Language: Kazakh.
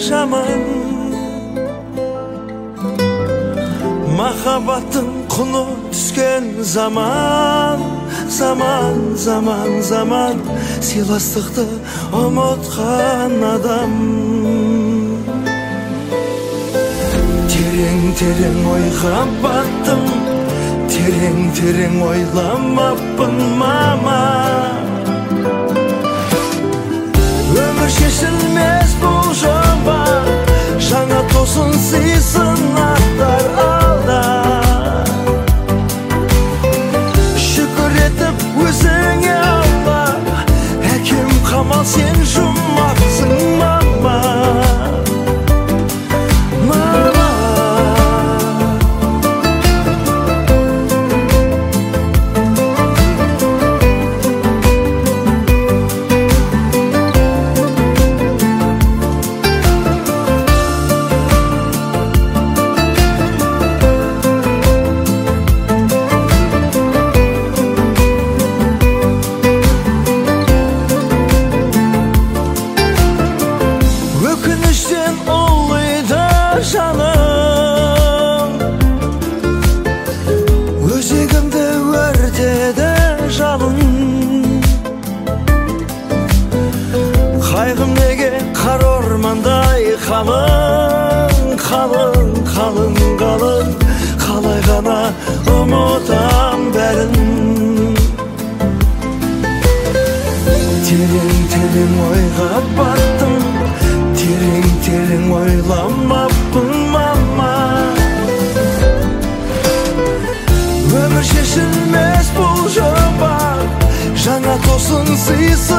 жаман, махаббаттың құны түскен заман, заман, заман, заман, сыйластықты ұмытқан адам. Терең, терең ойға баттым, терең, терең ойламаппын мама. Өмір шешілмес бұл жоба, жаңа тосын сыйсын аттар алда. Шүкір етіп өзіңе Алла, әкем қамал сен жұмақсың мама. Өкініштен ұлиды жаным, өзегімді өртеді жалын. Қайғым неге қар ормандай қалың, қалың, қалың, қалың, қалай ғана ұмытам бәрін. Терең, терең ойға баттым, терең, терең ойламаппын мама. Өмір шешілмес бұл жоба, жаңа тосын сыйсын